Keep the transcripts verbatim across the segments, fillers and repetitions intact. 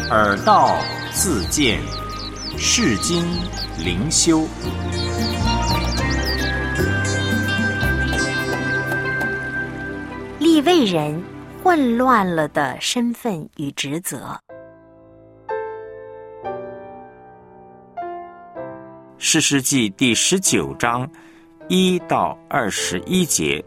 耳道自见，世经灵修。 利未人混乱了的身份与职责。 士师记第十九章一到二十一节。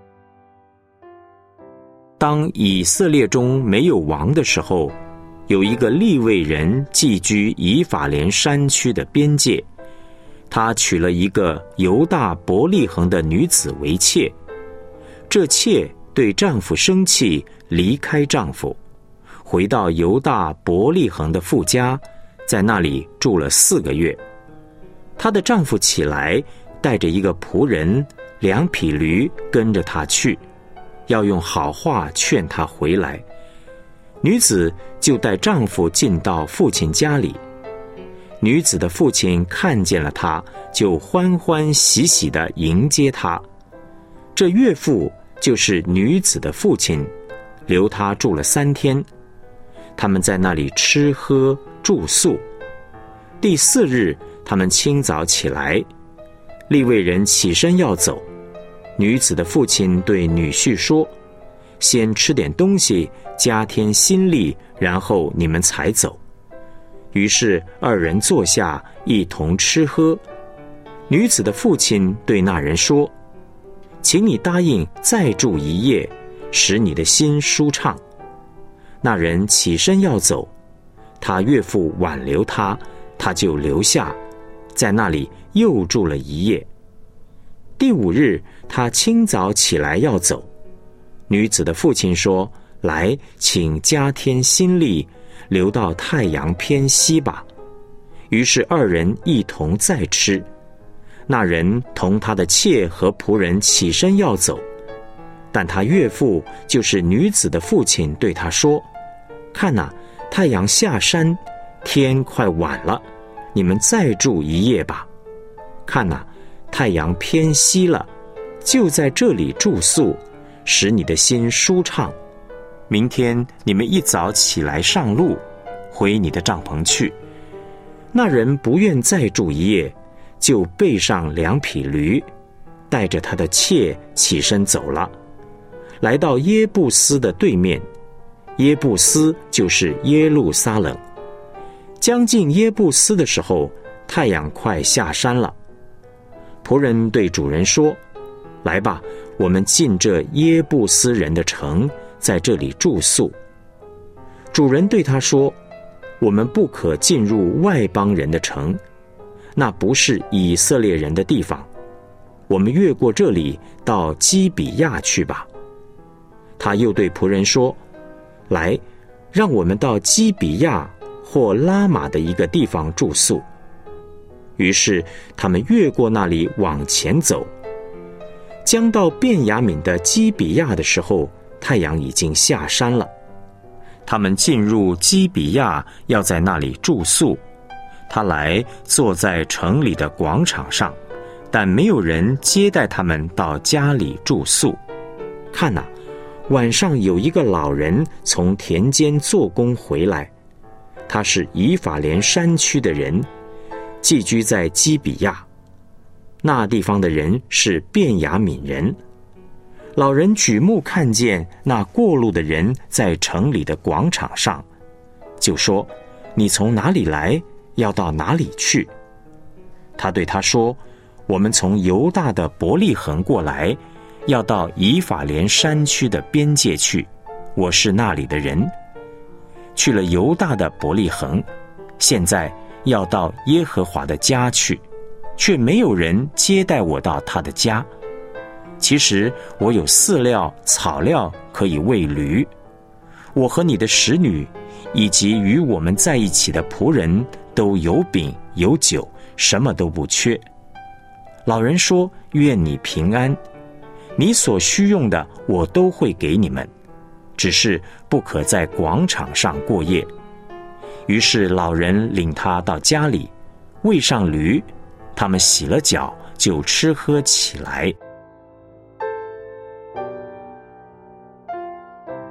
当以色列中没有王的时候，有一个利未人寄居以法莲山区的边界，他娶了一个犹大伯利恒的女子为妾。这妾对丈夫生气，离开丈夫，回到犹大伯利恒的父家，在那里住了四个月。她的丈夫起来，带着一个仆人、两匹驴跟着她去，要用好话劝她回来。女子就带丈夫进到父亲家里。女子的父亲看见了她，就欢欢喜喜地迎接她。这岳父就是女子的父亲，留她住了三天。他们在那里吃喝住宿。第四日，他们清早起来，利未人起身要走。女子的父亲对女婿说：先吃点东西，加添心力，然后你们才走。于是二人坐下，一同吃喝。女子的父亲对那人说：请你答应再住一夜，使你的心舒畅。那人起身要走，他岳父挽留他，他就留下，在那里又住了一夜。第五日，他清早起来要走。女子的父亲说：来，请加添心力，留到太阳偏西吧。于是二人一同再吃。那人同他的妾和仆人起身要走，但他岳父就是女子的父亲对他说：看哪，太阳下山，天快晚了，你们再住一夜吧。看哪，太阳偏西了，就在这里住宿，使你的心舒畅。明天你们一早起来上路，回你的帐篷去。那人不愿再住一夜，就备上两匹驴，带着他的妾起身走了，来到耶布斯的对面。耶布斯就是耶路撒冷。将近耶布斯的时候，太阳快下山了。仆人对主人说：来吧，我们进这耶布斯人的城，在这里住宿。主人对他说：我们不可进入外邦人的城，那不是以色列人的地方。我们越过这里，到基比亚去吧。他又对仆人说：来，让我们到基比亚或拉玛的一个地方住宿。于是他们越过那里往前走。将到便雅悯的基比亚的时候，太阳已经下山了。他们进入基比亚，要在那里住宿。他来坐在城里的广场上，但没有人接待他们到家里住宿。看哪，晚上有一个老人从田间做工回来，他是以法莲山区的人，寄居在基比亚。那地方的人是便雅悯人。老人举目看见那过路的人在城里的广场上，就说：你从哪里来，要到哪里去？他对他说：我们从犹大的伯利恒过来，要到以法莲山区的边界去，我是那里的人。去了犹大的伯利恒，现在要到耶和华的家去，却没有人接待我到他的家。其实我有饲料草料可以喂驴，我和你的使女以及与我们在一起的仆人都有饼有酒，什么都不缺。老人说：愿你平安，你所需用的我都会给你们，只是不可在广场上过夜。于是老人领他到家里，喂上驴，他们洗了脚，就吃喝起来。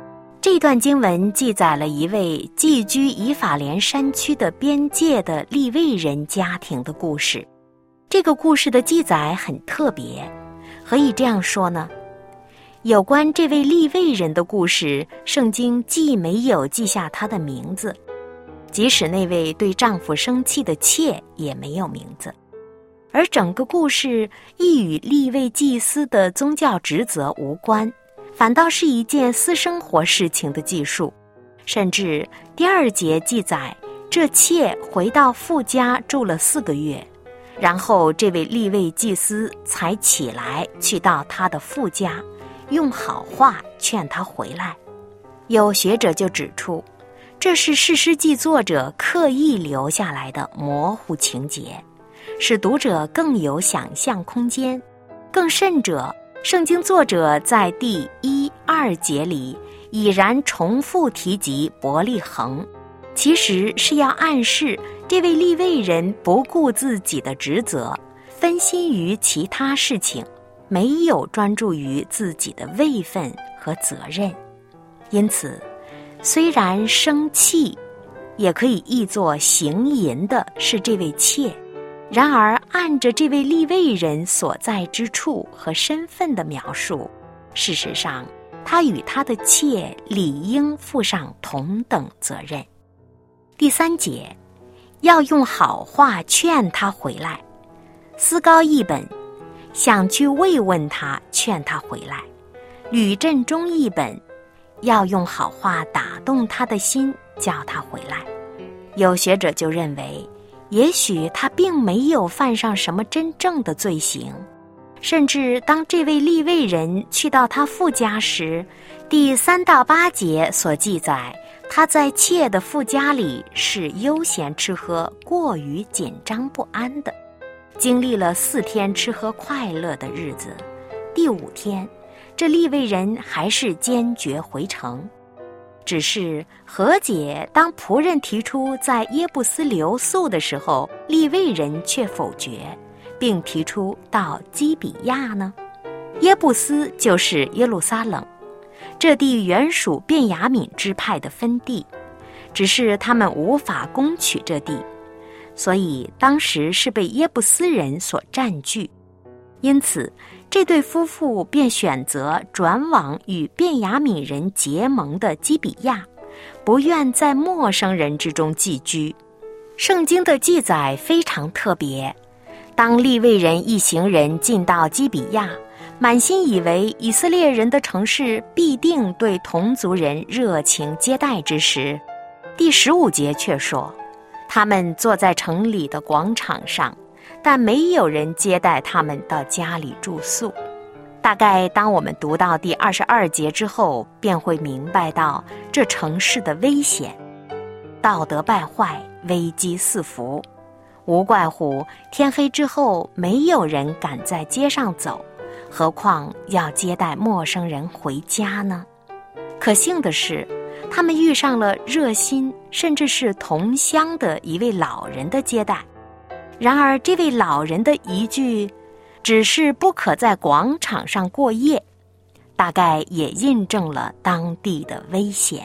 这段经文记载了一位寄居以法莲山区的边界的利未人家庭的故事。这个故事的记载很特别，何以这样说呢？有关这位利未人的故事，圣经既没有记下他的名字，即使那位对丈夫生气的妾也没有名字，而整个故事亦与利未祭司的宗教职责无关，反倒是一件私生活事情的记述。甚至第二节记载，这妾回到父家住了四个月，然后这位利未祭司才起来去到他的父家，用好话劝他回来。有学者就指出，这是士师记作者刻意留下来的模糊情节，使读者更有想象空间。更甚者，圣经作者在第一、二节里已然重复提及伯利恒，其实是要暗示这位利未人不顾自己的职责，分心于其他事情，没有专注于自己的位分和责任。因此，虽然生气，也可以译作行淫的是这位妾，然而按着这位利未人所在之处和身份的描述，事实上他与他的妾理应负上同等责任。第三节，要用好话劝他回来。思高译本，想去慰问他，劝他回来。吕振中译本，要用好话打动他的心，叫他回来。有学者就认为，也许他并没有犯上什么真正的罪行，甚至当这位利未人去到他父家时，第三到八节所记载，他在妾的父家里是悠闲吃喝，过于紧张不安的，经历了四天吃喝快乐的日子，第五天这利未人还是坚决回城。只是何解当仆人提出在耶布斯留宿的时候，利未人却否决，并提出到基比亚呢？耶布斯就是耶路撒冷，这地原属便雅悯支派的分地，只是他们无法攻取这地，所以当时是被耶布斯人所占据。因此这对夫妇便选择转往与便雅悯人结盟的基比亚，不愿在陌生人之中寄居。圣经的记载非常特别，当利未人一行人进到基比亚，满心以为以色列人的城市必定对同族人热情接待之时，第十五节却说，他们坐在城里的广场上，但没有人接待他们到家里住宿。大概当我们读到第二十二节之后，便会明白到这城市的危险，道德败坏，危机四伏，无怪乎天黑之后没有人敢在街上走，何况要接待陌生人回家呢？可幸的是，他们遇上了热心甚至是同乡的一位老人的接待。然而这位老人的一句只是不可在广场上过夜，大概也印证了当地的危险。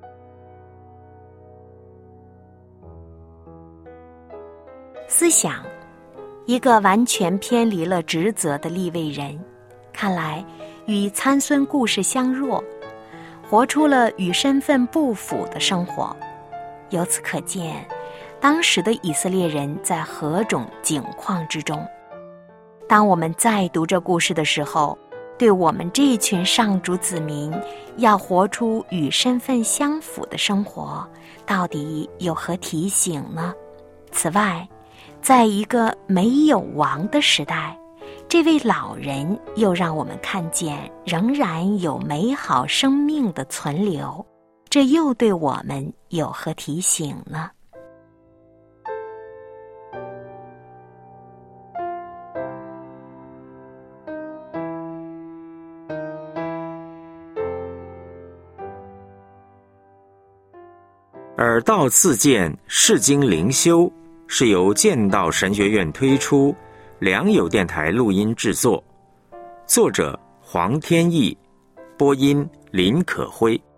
思想，一个完全偏离了职责的利未人，看来与参孙故事相若，活出了与身份不符的生活。由此可见，当时的以色列人在何种境况之中。当我们再读这故事的时候，对我们这群上主子民要活出与身份相符的生活，到底有何提醒呢？此外，在一个没有王的时代，这位老人又让我们看见仍然有美好生命的存留，这又对我们有何提醒呢？ 耳道自荐释经灵修是由剑道神学院推出，良友电台录音制作，作者黄天意，播音林可辉。